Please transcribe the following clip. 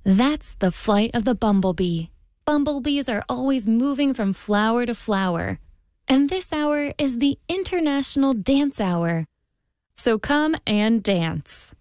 That's the flight of the bumblebee. Bumblebees are always moving from flower to flower. And this hour is the International Dance Hour. So come and dance.